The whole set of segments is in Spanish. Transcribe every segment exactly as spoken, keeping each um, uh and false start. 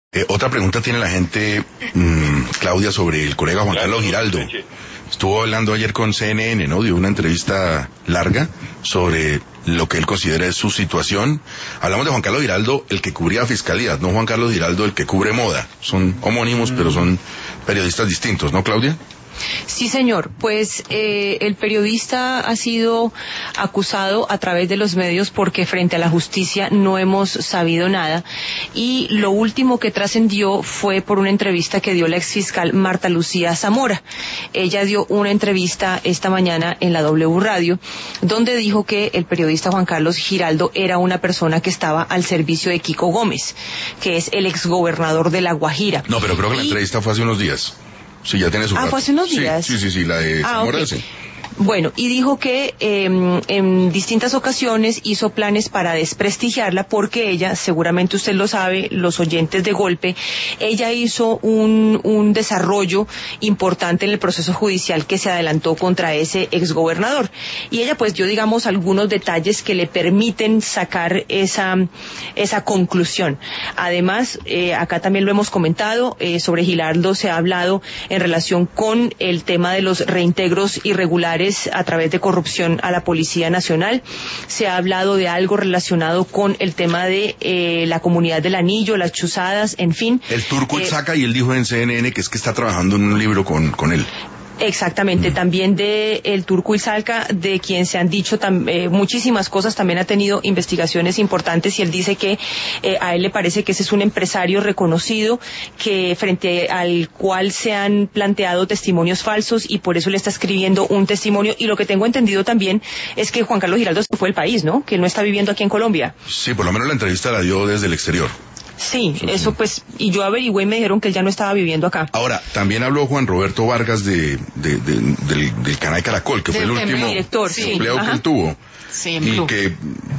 Eh, otra pregunta tiene la gente, mmm, Claudia, sobre el colega Juan Carlos Giraldo. Estuvo hablando ayer con C N N, ¿no? Dio una entrevista larga sobre lo que él considera es su situación. Hablamos de Juan Carlos Giraldo, el que cubría fiscalía, no Juan Carlos Giraldo, el que cubre moda. Son homónimos, mm. pero son periodistas distintos, ¿no, Claudia? Sí, señor. Pues eh, el periodista ha sido acusado a través de los medios porque frente a la justicia no hemos sabido nada. Y lo último que trascendió fue por una entrevista que dio la exfiscal Marta Lucía Zamora. Ella dio una entrevista esta mañana en la W Radio, donde dijo que el periodista Juan Carlos Giraldo era una persona que estaba al servicio de Kiko Gómez, que es el exgobernador de La Guajira. No, pero creo que y... la entrevista fue hace unos días. Sí, ya tiene su Ah, rato. fue hace unos días. Sí, sí, sí, sí la de Zamora, ah, okay. sí. Bueno, y dijo que eh, en distintas ocasiones hizo planes para desprestigiarla porque ella, seguramente usted lo sabe, los oyentes de Golpe, ella hizo un, un desarrollo importante en el proceso judicial que se adelantó contra ese exgobernador. Y ella pues dio, digamos, algunos detalles que le permiten sacar esa, esa conclusión. Además, eh, acá también lo hemos comentado, eh, sobre Giraldo se ha hablado en relación con el tema de los reintegros irregulares a través de corrupción a la Policía Nacional. Se ha hablado de algo relacionado con el tema de eh, la comunidad del Anillo, las chuzadas, en fin. El turco eh, saca y él dijo en C N N que es que está trabajando en un libro con, con él. Exactamente, mm. también de el Turco Ilzalca, de quien se han dicho tam, eh, muchísimas cosas, también ha tenido investigaciones importantes y él dice que eh, a él le parece que ese es un empresario reconocido, que frente al cual se han planteado testimonios falsos y por eso le está escribiendo un testimonio. Y lo que tengo entendido también es que Juan Carlos Giraldo se fue del país, ¿no? Que él no está viviendo aquí en Colombia. Sí, por lo menos la entrevista la dio desde el exterior. Sí, sí, eso pues, y yo averigüé y me dijeron que él ya no estaba viviendo acá. Ahora, también habló Juan Roberto Vargas de, de, de del, del canal Caracol, que fue el último director, sí, empleo sí, que él tuvo. Sí, en y Blue. Que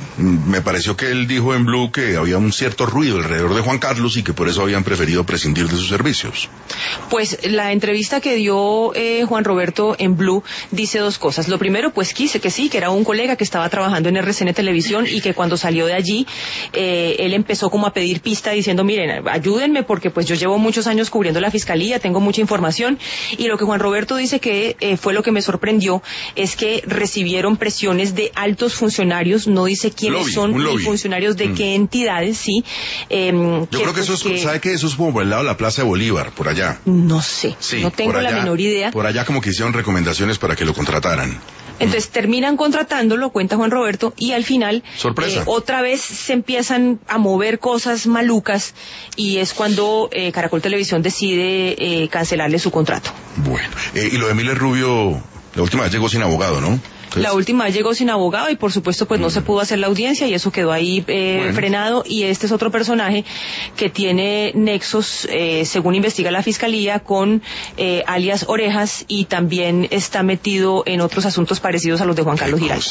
me pareció que él dijo en Blue que había un cierto ruido alrededor de Juan Carlos y que por eso habían preferido prescindir de sus servicios. Pues la entrevista que dio eh, Juan Roberto en Blue dice dos cosas. Lo primero, pues quise que sí, que era un colega que estaba trabajando en R C N Televisión y que cuando salió de allí, eh, él empezó como a pedir pista diciendo, miren, ayúdenme porque pues yo llevo muchos años cubriendo la fiscalía, tengo mucha información. Y lo que Juan Roberto dice que eh, fue lo que me sorprendió es que recibieron presiones de altos funcionarios, no dice quiénes lobby, son ni funcionarios de mm. qué entidades, sí. Eh, yo que, creo que eso es, que... ¿sabe qué? Eso es como por el lado de la Plaza de Bolívar, por allá. No sé, sí, no tengo allá, la menor idea. Por allá como que hicieron recomendaciones para que lo contrataran. Entonces terminan contratándolo, cuenta Juan Roberto, y al final sorpresa. Eh, otra vez se empiezan a mover cosas malucas y es cuando eh, Caracol Televisión decide eh, cancelarle su contrato. Bueno, eh, y lo de Miller Rubio, la última vez llegó sin abogado, ¿no? Entonces... La última vez llegó sin abogado y por supuesto pues mm. no se pudo hacer la audiencia y eso quedó ahí eh, bueno. frenado. Y este es otro personaje que tiene nexos, eh, según investiga la fiscalía, con eh, alias Orejas y también está metido en otros asuntos parecidos a los de Juan Carlos Giraldo.